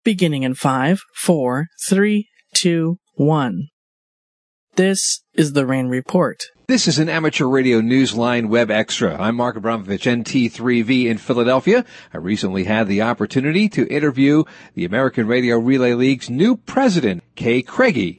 beginning in 5, 4, 3, 2, 1. This is the Rain Report. This is an Amateur Radio Newsline Web Extra. I'm Mark Abramovich, NT3V in Philadelphia. I recently had the opportunity to interview the American Radio Relay League's new president, Kay Craigie,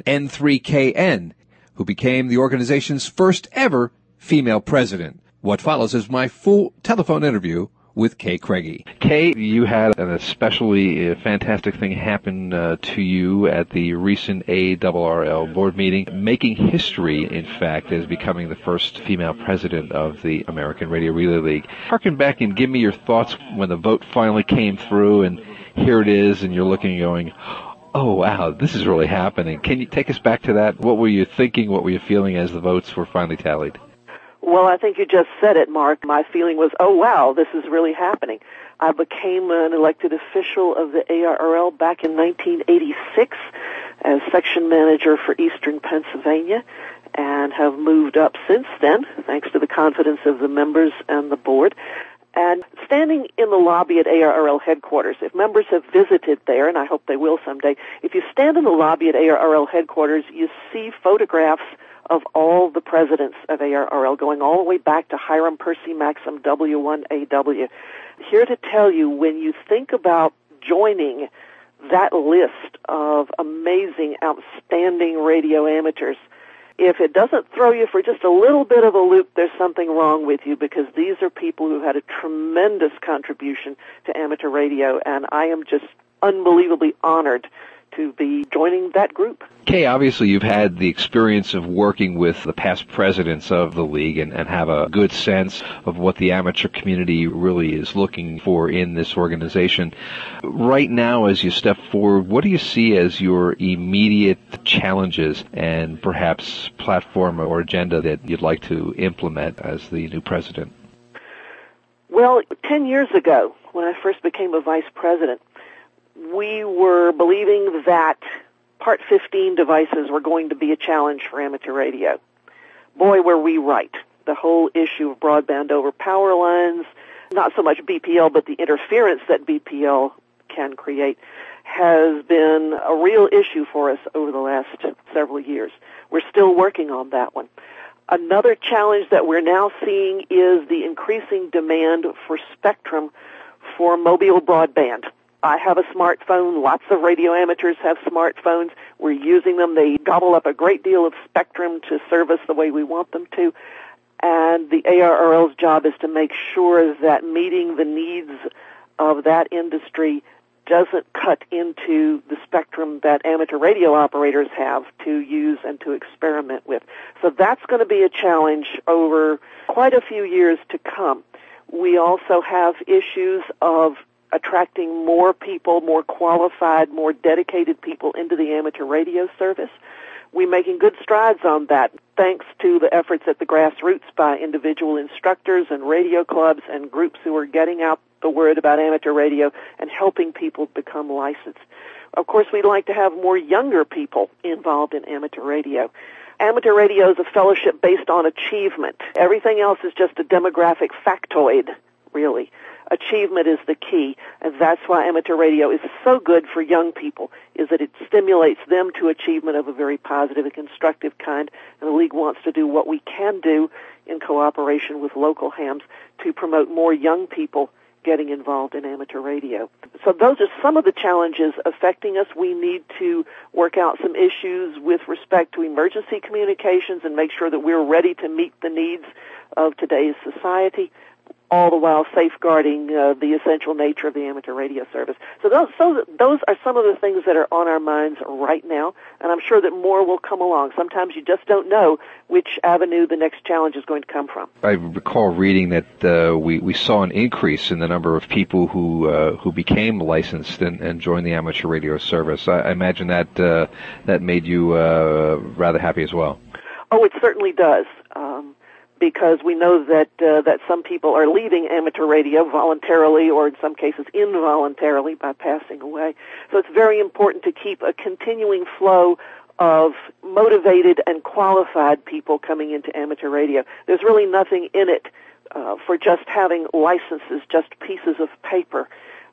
N3KN, who became the organization's first ever female president. What follows is my full telephone interview with Kay Craigie. Kay, you had an especially fantastic thing happen to you at the recent ARRL board meeting, making history, in fact, as becoming the first female president of the American Radio Relay League. Harken back and give me your thoughts when the vote finally came through, and here it is, and you're looking and going, oh, wow, this is really happening. Can you take us back to that? What were you thinking? What were you feeling as the votes were finally tallied? Well, I think you just said it, Mark. My feeling was, oh, wow, this is really happening. I became an elected official of the ARRL back in 1986 as section manager for Eastern Pennsylvania and have moved up since then, thanks to the confidence of the members and the board. And standing in the lobby at ARRL headquarters, if members have visited there, and I hope they will someday, if you stand in the lobby at ARRL headquarters, you see photographs of all the presidents of ARRL, going all the way back to Hiram Percy Maxim W1AW. Here to tell you, when you think about joining that list of amazing, outstanding radio amateurs, if it doesn't throw you for just a little bit of a loop, there's something wrong with you, because these are people who had a tremendous contribution to amateur radio, and I am just unbelievably honored to be joining that group. Kay, obviously you've had the experience of working with the past presidents of the league and have a good sense of what the amateur community really is looking for in this organization. Right now, as you step forward, what do you see as your immediate challenges and perhaps platform or agenda that you'd like to implement as the new president? Well, 10 years ago, when I first became a vice president, we were believing that Part 15 devices were going to be a challenge for amateur radio. Boy, were we right. The whole issue of broadband over power lines, not so much BPL, but the interference that BPL can create, has been a real issue for us over the last several years. We're still working on that one. Another challenge that we're now seeing is the increasing demand for spectrum for mobile broadband. I have a smartphone. Lots of radio amateurs have smartphones. We're using them. They gobble up a great deal of spectrum to serve us the way we want them to. And the ARRL's job is to make sure that meeting the needs of that industry doesn't cut into the spectrum that amateur radio operators have to use and to experiment with. So that's going to be a challenge over quite a few years to come. We also have issues of attracting more people, more qualified, more dedicated people into the amateur radio service. We're making good strides on that, thanks to the efforts at the grassroots by individual instructors and radio clubs and groups who are getting out the word about amateur radio and helping people become licensed. Of course, we'd like to have more younger people involved in amateur radio. Amateur radio is a fellowship based on achievement. Everything else is just a demographic factoid, really. Achievement is the key, and that's why amateur radio is so good for young people, is that it stimulates them to achievement of a very positive and constructive kind, and the League wants to do what we can do in cooperation with local hams to promote more young people getting involved in amateur radio. So those are some of the challenges affecting us. We need to work out some issues with respect to emergency communications and make sure that we're ready to meet the needs of today's society, all the while safeguarding the essential nature of the amateur radio service. So those are some of the things that are on our minds right now, and I'm sure that more will come along. Sometimes you just don't know which avenue the next challenge is going to come from. I recall reading that we saw an increase in the number of people who became licensed and joined the amateur radio service. I imagine that made you rather happy as well. Oh, it certainly does. Because we know that some people are leaving amateur radio voluntarily or in some cases involuntarily by passing away. So it's very important to keep a continuing flow of motivated and qualified people coming into amateur radio. There's really nothing in it for just having licenses, just pieces of paper.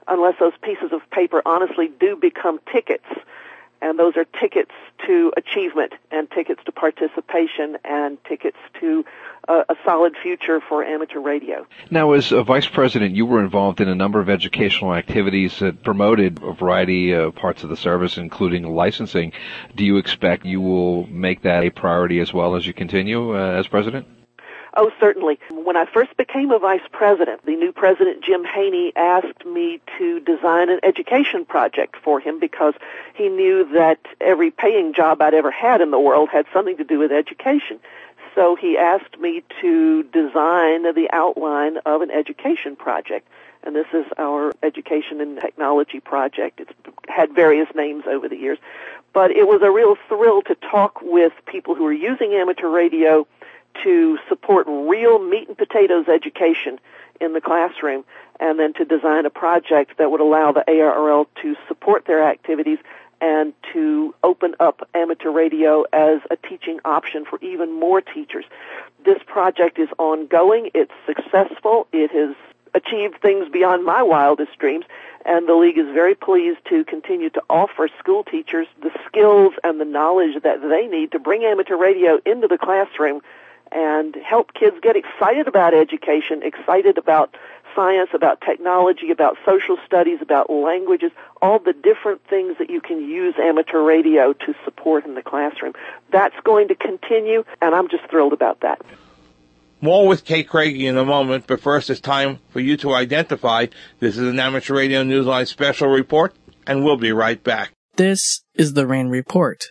unless those pieces of paper honestly do become tickets. And those are tickets to achievement and tickets to participation and tickets to a solid future for amateur radio. Now, as a vice president, you were involved in a number of educational activities that promoted a variety of parts of the service, including licensing. Do you expect you will make that a priority as well as you continue as president? Oh, certainly. When I first became a vice president, the new president, Jim Haney, asked me to design an education project for him because he knew that every paying job I'd ever had in the world had something to do with education. So he asked me to design the outline of an education project. And this is our Education and Technology Project. It's had various names over the years. But it was a real thrill to talk with people who are using amateur radio to support real meat and potatoes education in the classroom, and then to design a project that would allow the ARRL to support their activities and to open up amateur radio as a teaching option for even more teachers. This project is ongoing. It's successful. It has achieved things beyond my wildest dreams, and the League is very pleased to continue to offer school teachers the skills and the knowledge that they need to bring amateur radio into the classroom and help kids get excited about education, excited about science, about technology, about social studies, about languages, all the different things that you can use amateur radio to support in the classroom. That's going to continue, and I'm just thrilled about that. More with Kay Craigie in a moment, but first it's time for you to identify. This is an Amateur Radio Newsline special report, and we'll be right back. This is the RAN Report.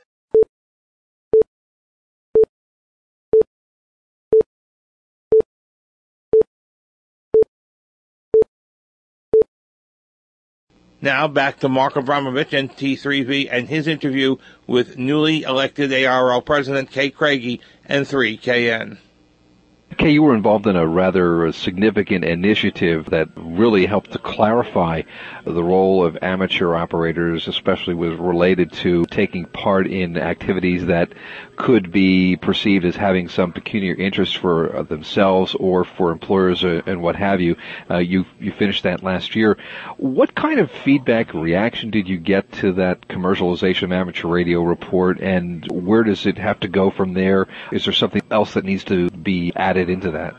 Now back to Mark Abramovich, NT3V, and his interview with newly elected ARRL President Kay Craigie and 3KN. Kay, you were involved in a rather significant initiative that really helped to clarify the role of amateur operators, especially with related to taking part in activities that could be perceived as having some pecuniary interest for themselves or for employers and what have you. You finished that last year. What kind of feedback or reaction did you get to that commercialization of amateur radio report, and where does it have to go from there? Is there something else that needs to be added into that?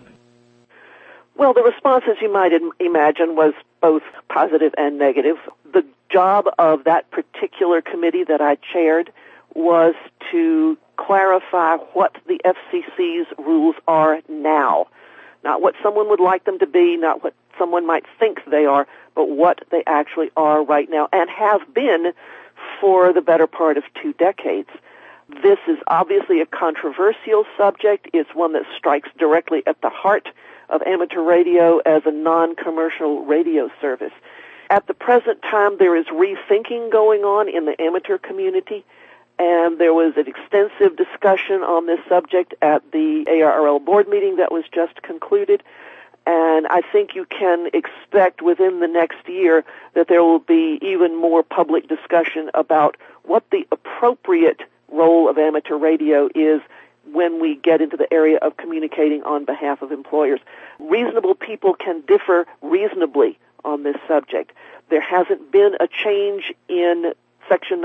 Well, the response, as you might imagine, was both positive and negative. The job of that particular committee that I chaired was to clarify what the FCC's rules are now. Not what someone would like them to be, not what someone might think they are, but what they actually are right now and have been for the better part of 2 decades. This is obviously a controversial subject. It's one that strikes directly at the heart of amateur radio as a non-commercial radio service. At the present time, there is rethinking going on in the amateur community, and there was an extensive discussion on this subject at the ARRL board meeting that was just concluded. And I think you can expect within the next year that there will be even more public discussion about what the appropriate role of amateur radio is when we get into the area of communicating on behalf of employers. Reasonable people can differ reasonably on this subject. There hasn't been a change in Section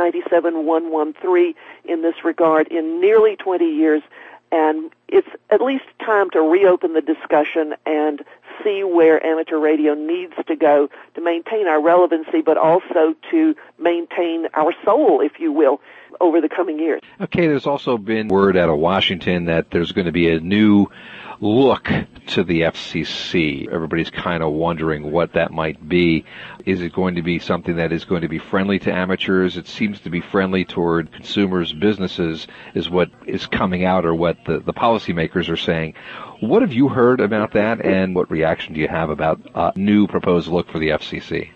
97.113 in this regard in nearly 20 years, and it's at least time to reopen the discussion and see where amateur radio needs to go to maintain our relevancy, but also to maintain our soul, if you will, over the coming years. Okay, there's also been word out of Washington that there's going to be a new look to the FCC. Everybody's kind of wondering what that might be. Is it going to be something that is going to be friendly to amateurs? It seems to be friendly toward consumers, businesses, is what is coming out, or what the policymakers are saying. What have you heard about that, and what reaction do you have about a new proposed look for the FCC?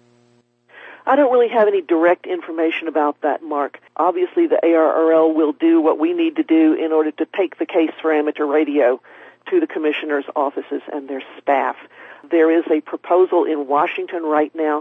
I don't really have any direct information about that, Mark. Obviously, the ARRL will do what we need to do in order to take the case for amateur radio to the commissioner's offices and their staff. There is a proposal in Washington right now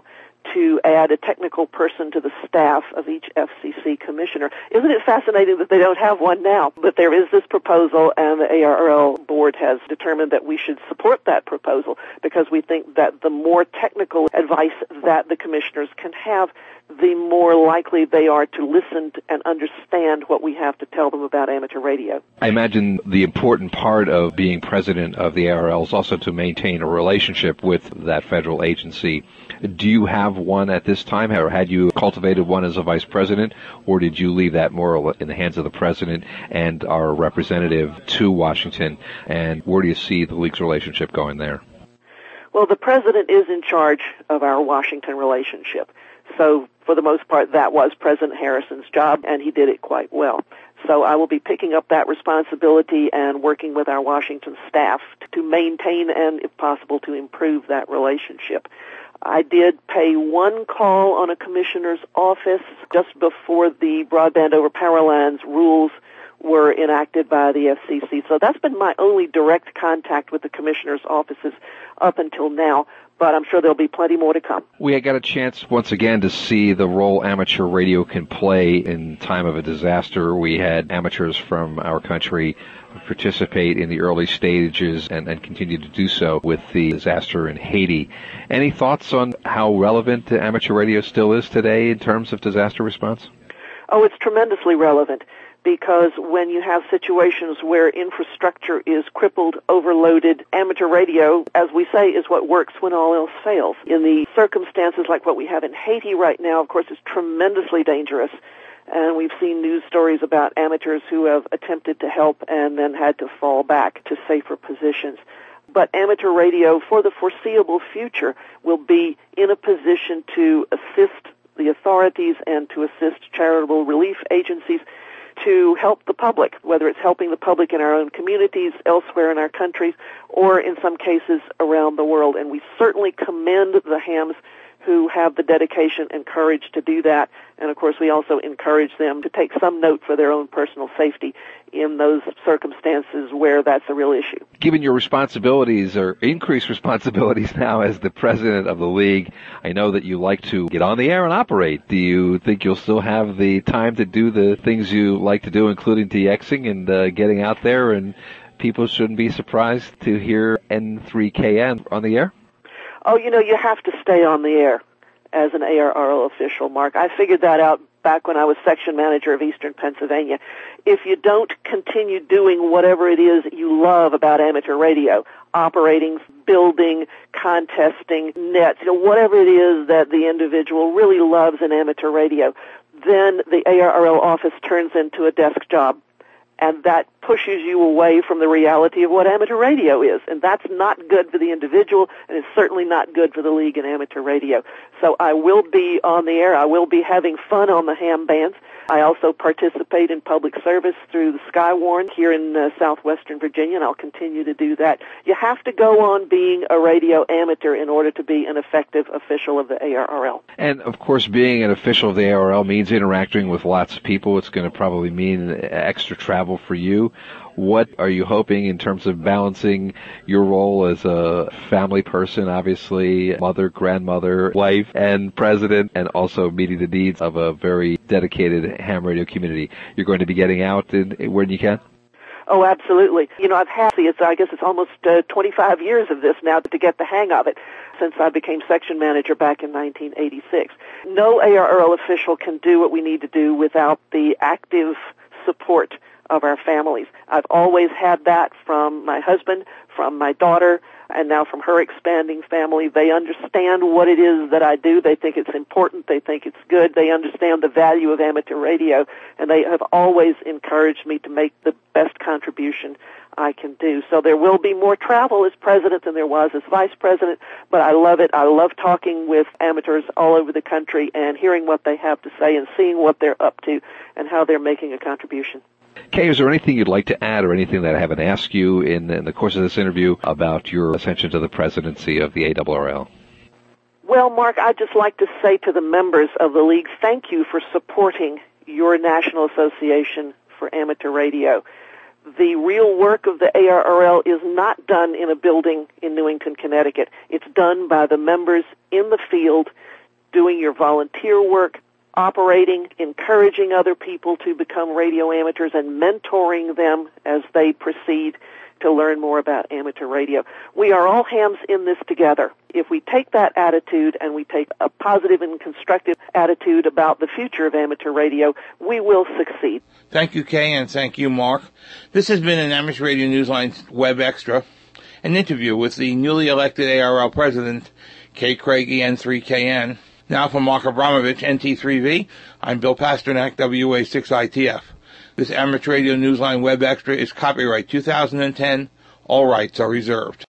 to add a technical person to the staff of each FCC commissioner. Isn't it fascinating that they don't have one now? But there is this proposal, and the ARRL board has determined that we should support that proposal because we think that the more technical advice that the commissioners can have, the more likely they are to listen and understand what we have to tell them about amateur radio. I imagine the important part of being president of the ARRL is also to maintain a relationship with that federal agency. Do you have one at this time, or had you cultivated one as a vice president, or did you leave that more in the hands of the president and our representative to Washington? And where do you see the league's relationship going there? Well, the president is in charge of our Washington relationship. So, for the most part, that was President Harrison's job, and he did it quite well. So I will be picking up that responsibility and working with our Washington staff to maintain and, if possible, to improve that relationship. I did pay one call on a commissioner's office just before the Broadband over Power Lines rules were enacted by the FCC. So that's been my only direct contact with the commissioner's offices up until now. But I'm sure there'll be plenty more to come. We got a chance once again to see the role amateur radio can play in time of a disaster. We had amateurs from our country participate in the early stages and continue to do so with the disaster in Haiti. Any thoughts on how relevant amateur radio still is today in terms of disaster response? Oh, it's tremendously relevant. Because when you have situations where infrastructure is crippled, overloaded, amateur radio, as we say, is what works when all else fails. In the circumstances like what we have in Haiti right now, of course, is tremendously dangerous. And we've seen news stories about amateurs who have attempted to help and then had to fall back to safer positions. But amateur radio, for the foreseeable future, will be in a position to assist the authorities and to assist charitable relief agencies to help the public, whether it's helping the public in our own communities, elsewhere in our countries, or in some cases around the world. And we certainly commend the hams who have the dedication and courage to do that. And, of course, we also encourage them to take some note for their own personal safety in those circumstances where that's a real issue. Given your responsibilities or increased responsibilities now as the president of the league, I know that you like to get on the air and operate. Do you think you'll still have the time to do the things you like to do, including DXing and getting out there, and people shouldn't be surprised to hear N3KN on the air? Oh, you have to stay on the air as an ARRL official, Mark. I figured that out back when I was section manager of Eastern Pennsylvania. If you don't continue doing whatever it is you love about amateur radio, operating, building, contesting, nets, whatever it is that the individual really loves in amateur radio, then the ARRL office turns into a desk job. And that pushes you away from the reality of what amateur radio is. And that's not good for the individual, and it's certainly not good for the league in amateur radio. So I will be on the air. I will be having fun on the ham bands. I also participate in public service through the Skywarn here in southwestern Virginia, and I'll continue to do that. You have to go on being a radio amateur in order to be an effective official of the ARRL. And, of course, being an official of the ARRL means interacting with lots of people. It's going to probably mean extra travel for you. What are you hoping in terms of balancing your role as a family person, obviously, mother, grandmother, wife, and president, and also meeting the needs of a very dedicated ham radio community? You're going to be getting out when you can? Oh, absolutely. I've had, I guess it's almost 25 years of this now to get the hang of it since I became section manager back in 1986. No ARRL official can do what we need to do without the active support of our families. I've always had that from my husband, from my daughter, and now from her expanding family. They understand what it is that I do. They think it's important. They think it's good. They understand the value of amateur radio, and they have always encouraged me to make the best contribution I can do. So there will be more travel as president than there was as vice president, but I love it. I love talking with amateurs all over the country and hearing what they have to say and seeing what they're up to and how they're making a contribution. Kay, is there anything you'd like to add or anything that I haven't asked you in the course of this interview about your ascension to the presidency of the ARRL? Well, Mark, I'd just like to say to the members of the league, thank you for supporting your National Association for Amateur Radio. The real work of the ARRL is not done in a building in Newington, Connecticut. It's done by the members in the field doing your volunteer work, operating, encouraging other people to become radio amateurs, and mentoring them as they proceed to learn more about amateur radio. We are all hands in this together. If we take that attitude and we take a positive and constructive attitude about the future of amateur radio, we will succeed. Thank you, Kay, and thank you, Mark. This has been an Amateur Radio Newsline Web Extra, an interview with the newly elected ARL president, Kay Craigie, N3KN. Now for Mark Abramovich, NT3V, I'm Bill Pasternak, WA6ITF. This Amateur Radio Newsline Web Extra is copyright 2010. All rights are reserved.